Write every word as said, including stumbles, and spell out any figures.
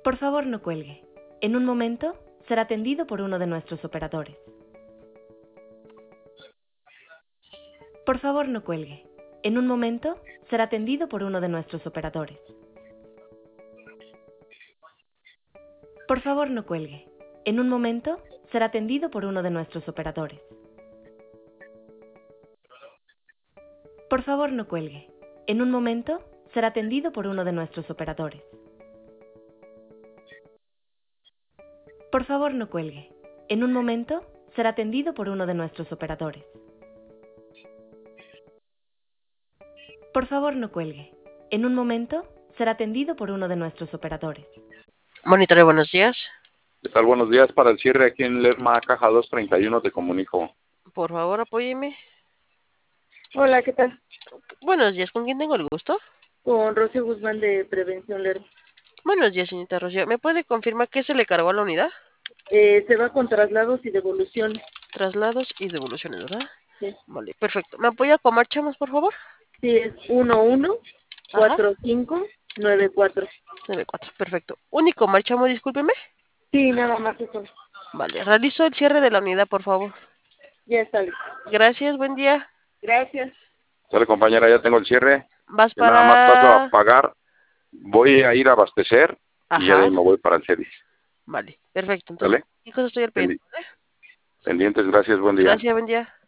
Por favor, no cuelgue. En un momento será atendido por uno de nuestros operadores. Por favor, no cuelgue. En un momento será atendido por uno de nuestros operadores. Por favor, no cuelgue. En un momento será atendido por uno de nuestros operadores. Por favor, no cuelgue. En un momento será atendido por uno de nuestros operadores. Por favor, no cuelgue. En un momento será atendido por uno de nuestros operadores. Por favor, no cuelgue. En un momento será atendido por uno de nuestros operadores. Monitoreo, buenos días. ¿Qué tal? Buenos días. Para el cierre aquí en Lerma, caja doscientos treinta y uno, te comunico. Por favor, apóyeme. Hola, ¿qué tal? Buenos días, ¿con quién tengo el gusto? Con Rocío Guzmán de Prevención Lerma. Buenos días, señorita Rocío. ¿Me puede confirmar qué se le cargó a la unidad? Eh, se va con traslados y devoluciones. Traslados y devoluciones, ¿verdad? Sí. Vale, perfecto. ¿Me apoya con marchamos, por favor? Sí, es uno uno cuatro cinco nueve cuatro. nueve cuatro, perfecto. Único marchamo, discúlpeme. Sí, nada más eso. Vale, realizo el cierre de la unidad, por favor. Ya está listo. Gracias, buen día. Gracias. Sale, compañera, ya tengo el cierre. Vas Yo nada más paso a para... pagar. Voy a ir a abastecer y ya de Ajá. ahí me voy para el service. Vale, perfecto. Entonces, ¿Sale? ¿qué cosa estoy al pendiente? Pendi- Pendientes, gracias, buen día. Gracias, buen día.